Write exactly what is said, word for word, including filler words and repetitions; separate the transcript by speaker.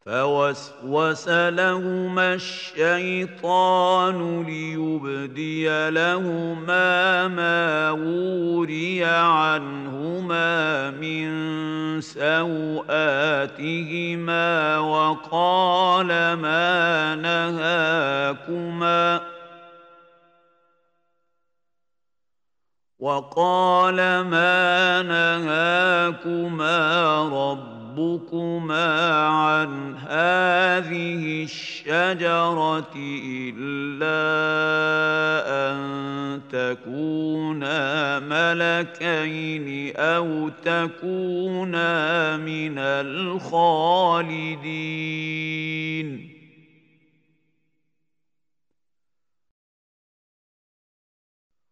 Speaker 1: فوسوس لهما الشيطان ليبدي لهما ما وري عنهما من سوآتهما وقال ما نهاكما وقال ما نهاكما ربكما عن هذه الشجرة إلا أن تكونا ملكين أو تكونا من الخالدين